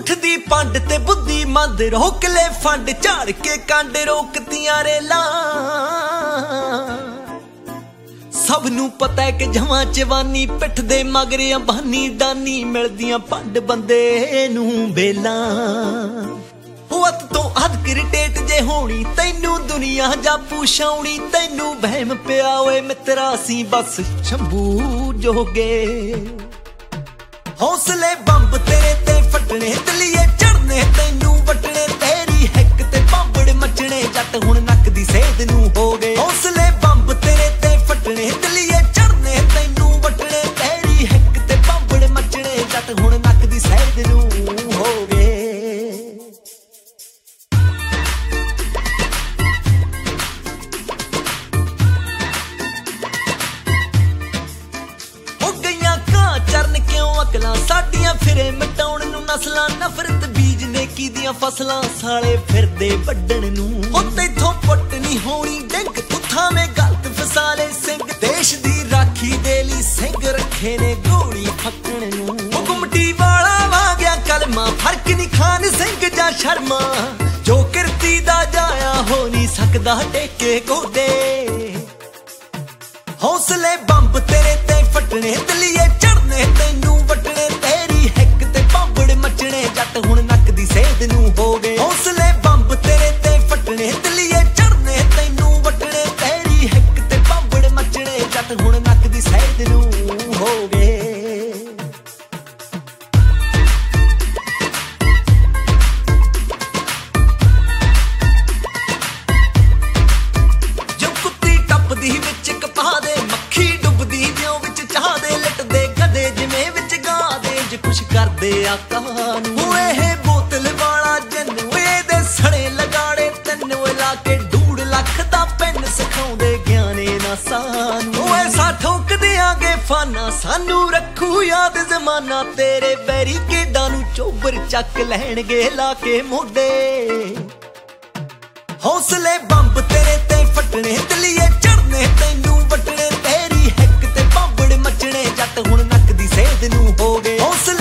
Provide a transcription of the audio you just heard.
ਉੱਠਦੀ ਪੰਡ ਤੇ ਬੁੱਧੀ ਮੰਦ ਰੋਕ ਲੈ ਫੰਡ ਝਾੜ ਕੇ ਕੰਡ ਰੋਕਤੀਆਂ ਰੇਲਾਂ ਸਭ ਨੂੰ ਪਤਾ ਹੈ ਕਿ ਜਵਾਂ ਜਵਾਨੀ ਪਿੱਠ ਦੇ ਮਗਰ ਅੰਬਾਨੀ ਦਾਨੀ ਮਿਲਦੀਆਂ ਪੰਡ ਬੰਦੇ ਨੂੰ ਬੇਲਾਂ ਹੁੱਤ ਤੋਂ ਅੱਧ ਇਰੀਟੇਟ ਜੇ ਹੋਣੀ ਤੈਨੂੰ ਦੁਨੀਆ ਜਾਪੂ ਛਾਉਣੀ ਤੈਨੂੰ ਵਹਿਮ ਪਿਆ ਓਏ ਮਿੱਤਰਾ ਸੀ ਬਸ ਸ਼ੰਭੂ ਜੋਗੇ ਹੌਸਲੇ ਬੰਬ ਤੇਰੇ ਤੇ ਫਟਣੇ ਦਲੀਏ ਚੜਨੇ ਤੈਨੂੰ ਵਟਣੇ ਤੇਰੀ ਹਿੱਕ ਤੇ ਭਾਂਬੜ ਮਚਣੇ ਜੱਟ ਹੁਣ ਨੱਕ ਦੀ ਸੇਧ ਨੂੰ ਹੋ ਗਏ ਹੌਸਲੇ ਬੰਬ ਤੇਰੇ ਤੇ ਫਟਣੇ ਦਲੀਏ ਚੜਨੇ ਤੈਨੂੰ ਵਟਣੇ ਤੇਰੀ ਹਿੱਕ ਤੇ ਭਾਂਬੜ ਮਚਣੇ ਜੱਟ ਹੁਣ ਨੱਕ ਦੀ ਸੇਧ ਨੂੰ ਹੋ ਗਏ ਚਰਨ ਕਿਉਂ ਅਕਲਾਂ ਸਾਡੀਆਂ ਫਿਰੇ ਮਿਟਾਉਣ ਨੂੰ ਨਸਲਾਂ ਨਫ਼ਰਤ ਬੀਜ ਨੇਕੀ ਦੀਆਂ ਫਸਲਾਂ ਸਾਲੇ ਫਿਰਦੇ ਵੱਢਣ ਨੂੰ ਉਹ ਤੈਥੋਂ ਪੁੱਟ ਨਹੀਂ ਹੋਣੀ ਡਿੰਗ ਤੂੰ ਥਾਵੇਂ ਗਲਤ ਫਸਾਲੇ ਸਿੰਘ ਦੇਸ਼ ਦੀ ਰਾਖੀ ਦੇ ਲਈ ਸਿੰਘ ਰੱਖੇ ਨੇ ਗੋਲੀ ਫੱਕਣ ਨੂੰ ਉਹ ਗੁੰਮਟੀ ਵਾਲਾ ਵਾਗਿਆ ਕਲਮਾ ਫਰਕ ਨਹੀਂ ਖਾਨ ਸਿੰਘ ਜਾਂ ਸ਼ਰਮਾ ਜੋ ਕਿਰਤੀ ਦਾ ਜਾਇਆ ਹੋ ਨਹੀਂ ਸਕਦਾ ਟੇਕੇ ਗੋਡੇ ਹੌਸਲੇ ਬੰਬ ਤੇਰੇ ਤੇ ਫਟਣੇ ਦਲੀਏ ਚੜਨੇ ਤੈਨੂੰ ਵਟਣੇ ਤੇਰੀ ਹਿੱਕ ਤੇ ਭਾਂਬੜ ਮਚਣੇ ਜੱਟ ਹੁਣ ਨੱਕ ਦੀ ਸੇਧ ਨੂੰ ਹੋ ਗਏ ਹੌਸਲੇ ਬੰਬ ਤੇਰੇ ਤੇ ਫਟਣੇ ਦਲੀਏ ਚੜਨੇ ਤੈਨੂੰ ਵਟਣੇ ਤੇਰੀ ਹਿੱਕ ਤੇ ਭਾਂਬੜ ਮਚਣੇ ਜੱਟ ਹੁਣ ਨੱਕ ਦੀ ਸੇਧ ਨੂੰ ਹੋ ਗਏ ਜੋ ਕੁੱਤੀ ਟੱਪਦੀ ਵਿੱਚ ਕਪਾ ਦੇ ਮੱਖੀ ਡੁੱਬਦੀ ਜਿਉਂ ਵਿੱਚ ਚਾਹ ਦੇ ਲਟਦੇ ਗਧੇ ਜਿਵੇਂ ਵਿੱਚ ਗਾਂ ਦੇ ਜੇ ਕੁਛ ਕਰਦੇ ਆਕਾ ਨੂੰ ਇਹ ਬੋਤਲ ਵਾਲਾ ਜੰਨੂ ਇਹਦੇ ਸੜੇ ਲਗਾੜੇ ਤੈਨੂੰ ਲਾ ਕੇ 2.5 ਲੱਖ ਦਾ ਪੈਨ ਸਿਖਾਉਂਦੇ ਗਿਆਨੇ ਨਾ ਸਾਨੂੰ ਐਸਾ ਠੋਕ ਦਿਆਂਗੇ ਫਾਨਾ ਸਾਨੂੰ ਰੱਖੂ ਯਾਦ ਜ਼ਮਾਨਾ ਤੇਰੇ ਬੈਰੀਕੇਡਾਂ ਨੂੰ ਚੋਬਰ ਚੱਕ ਲੈਣਗੇ ਲਾ ਕੇ ਮੋਢੇ ਹੌਸਲੇ ਬੰਬ ਤੇਰੇ ਤੇ ਫਟਣੇ ਦਲੀਏ ਚੜਨੇ ਤੈਨੂੰ ਵਟਣੇ ਤੇਰੀ ਹਿੱਕ ਤੇ ਭਾਂਬੜ ਮਚਣੇ ਜੱਟ ਹੁਣ ਨੱਕ ਦੀ ਸੇਧ ਨੂੰ ਹੋ ਗਏ ਹੌਸਲੇ